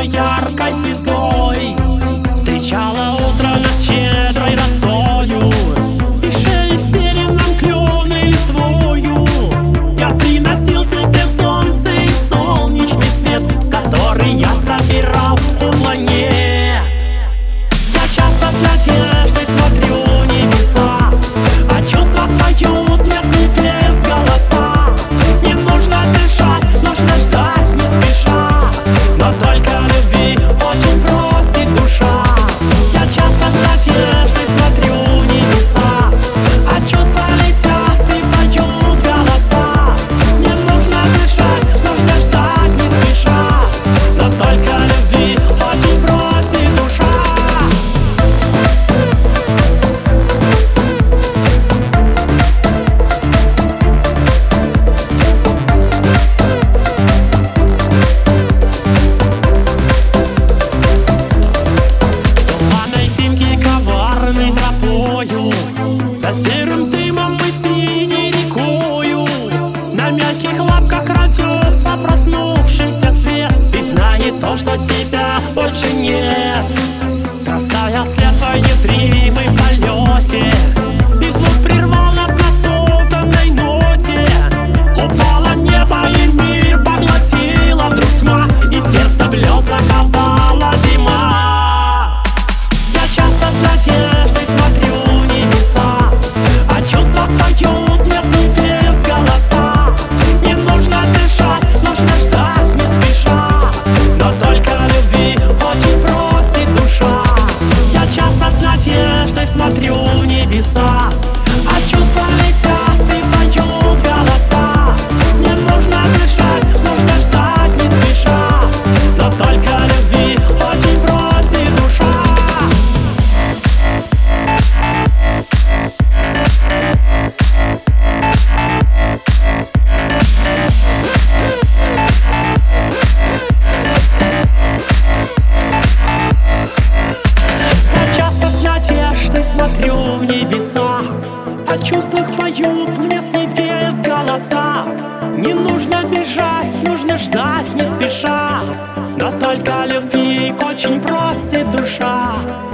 одной яркой звездой. Встречала утро нас щедрой росою, и шелестели нам клены листвою. Я приносил тебе солнце и солнечный свет, который я собирал у планет. Я часто с надеждой смотрю небеса, а чувства поют мне с небес голоса. Не нужно дышать, нужно ждать не спеша, но только любви очень просит душа. Я часто с надеждой смотрю небеса, а чувства летят и поют голоса. Не нужно дышать, нужно ждать не спеша, но только любви очень просит душа. За серым дымом и синей рекою на мягких лапках крадется проснувшийся свет. Ведь знает то, что тебя больше нет. Растаял след в твой незримой полете, и звук прервал нас на созданной ноте. Упало небо и мир поглотила вдруг тьма, и сердце в лед заковала зима. Я часто с надеждой смотрю небеса, а чувства поют мне с небес голоса. Не нужно дышать, нужно ждать не спеша, но только любви очень просит душа. Я часто с надеждой смотрю в небеса, а чувства летят и поют голоса. Не нужно дышать, нужно ждать не спеша, но только любви очень просит душа. Смотрю в небеса, о чувствах поют мне с небес голоса. Не нужно бежать, нужно ждать не спеша, но только любви очень просит душа.